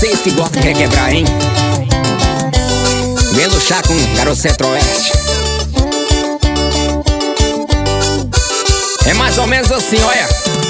vocês que gostam de requebrar, hein? Vendo chá com Garoto Centro-Oeste. É mais ou menos assim, olha.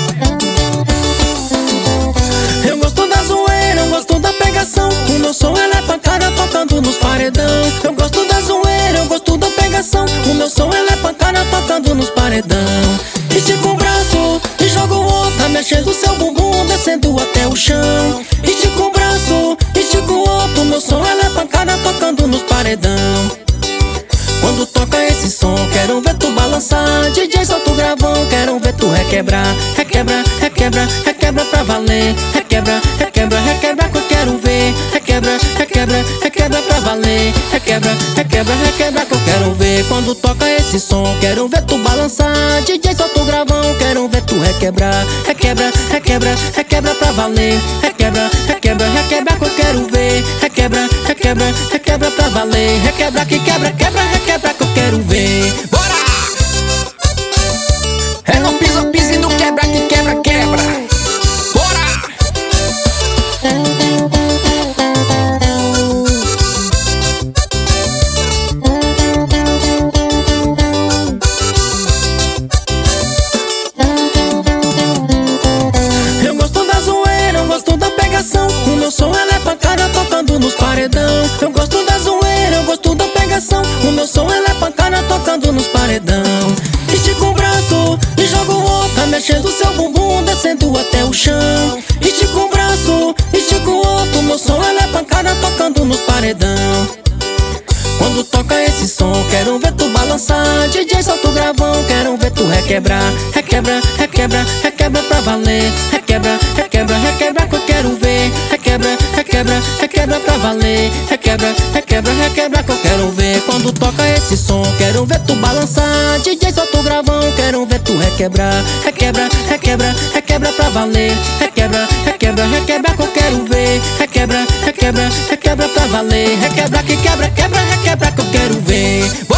Eu gosto da zoeira, eu gosto da pegação. O meu som é pancada tocando nos paredão. Eu gosto da zoeira, eu gosto da pegação. O meu som é pancada tocando nos paredão. Estica o braço e joga o outro, mexendo o seu bumbum, descendo até o chão. Estica o braço, estica o outro. O meu som é pancada tocando nos paredão. Quando toca esse som, quero ver tu balançar. DJ, solta o gravão, quero ver tu requebrar. Requebra, requebra, requebra pra valer. Requebra, requebra, requebra que eu quero ver. Requebra, requebra, requebra pra valer. Requebra, requebra, requebra que eu quero ver. Quando toca esse som, quero ver tu balançar. DJ, solta o gravão, quero ver tu requebrar. Requebra, requebra, requebra pra valer. Requebra, requebra, requebra que eu quero ver. Requebra, requebra, requebra pra valer. Requebra que quebra, quebra, requebra que eu quero ver. Bora! É no piso, piso e no quebra que quebra, quebra. Bora! Eu gosto da zoeira, eu gosto da pegação. O meu som é pancada tocando nos paredão. Eu gosto da zoeira, eu gosto da pegação. O meu som é pancada tocando nos paredão. Estica o braço e joga o outro, mexendo o seu bumbum, descendo até o chão. Estica o braço, estica o outro. O meu som é pancada tocando nos paredão. Quando toca esse som, quero ver tu balançar. DJ, solta o gravão, quero ver tu requebrar. Requebra, requebra, requebra pra valer. Requebra, requebra, requebra que eu quero ver. Requebra, requebra, requebra pra valer. Requebra, requebra, requebra que eu quero ver. Quando toca esse som, quero ver tu balançar. DJ, solta o gravão, quero ver tu requebrar. Requebra, requebra, requebra pra valer. Requebra, requebra, requebra que eu quero ver. Requebra, requebra, requebra pra valer. Requebra que quebra, quebra, requebra que eu quero ver.